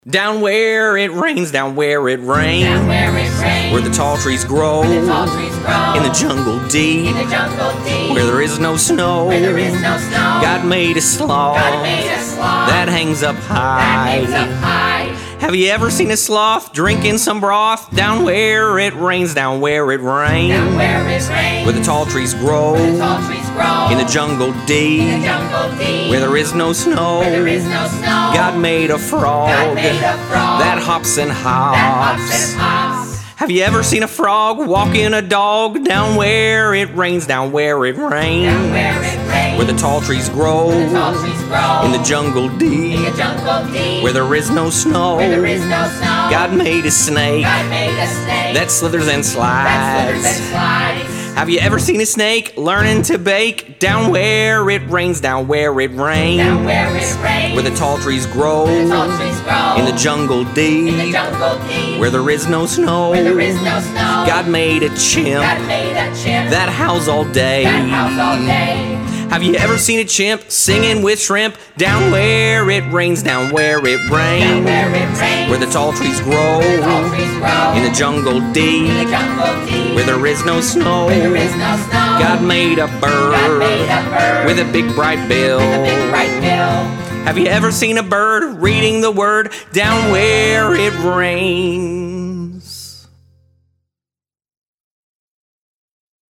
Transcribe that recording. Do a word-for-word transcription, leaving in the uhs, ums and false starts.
Down where it rains, down where it rains, Down where it rains, where the tall trees grow, the tall trees grow, in the jungle deep, in the jungle deep, where there is no snow, where there is no snow. God made a sloth, God made a sloth that hangs up high. that hangs up high. Have you ever seen a sloth drinking some broth? Down where it rains, down where it rains, Down where it rains, where the tall trees grow, the tall trees grow, in the jungle in the deep, jungle deep, where there is no snow, where there is no snow. God made a frog, God made a frog that hops and that hops hops. and hops. Have you ever seen a frog walking a dog? Down where it rains, down where it rains, Down where it rains, where the tall trees grow, the tall trees grow, in the jungle in deep, the jungle deep, where there is no snow, where there is no snow. God made a snake God made a snake that slithers and that slithers slides. and slides. Have you ever seen a snake learning to bake? Down where it rains, down where it rains, Down where it rains, where the tall trees grow, the tall trees grow, in the jungle in the deep, jungle deep, where there is no snow, where there is no snow. God made a chimp God made a chimp that howls all day. that howls all day. Have you ever seen a chimp singing with shrimp? Down where it rains, down where it Down rains, where it rains, where the tall trees grow, the tall trees grow, in the jungle in the deep, jungle deep, where there is no snow, where there is no snow. God made a God made bird a bird with a big bright bill. with a big bright bill. Have you ever seen a bird reading the word? Down where it rains.